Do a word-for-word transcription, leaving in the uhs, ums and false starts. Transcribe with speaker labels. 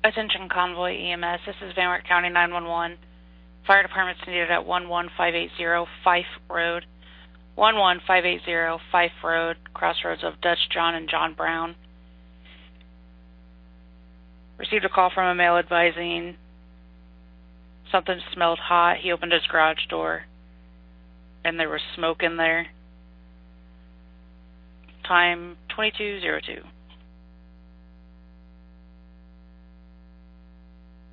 Speaker 1: Attention Convoy E M S, this is Van Wert County nine one one. Fire department's needed at one one five eight zero Fife Road. one one five eight zero Fife Road, crossroads of Dutch John and John Brown. Received a call from a male advising something smelled hot. He opened his garage door and there was smoke in there. Time twenty-two oh two.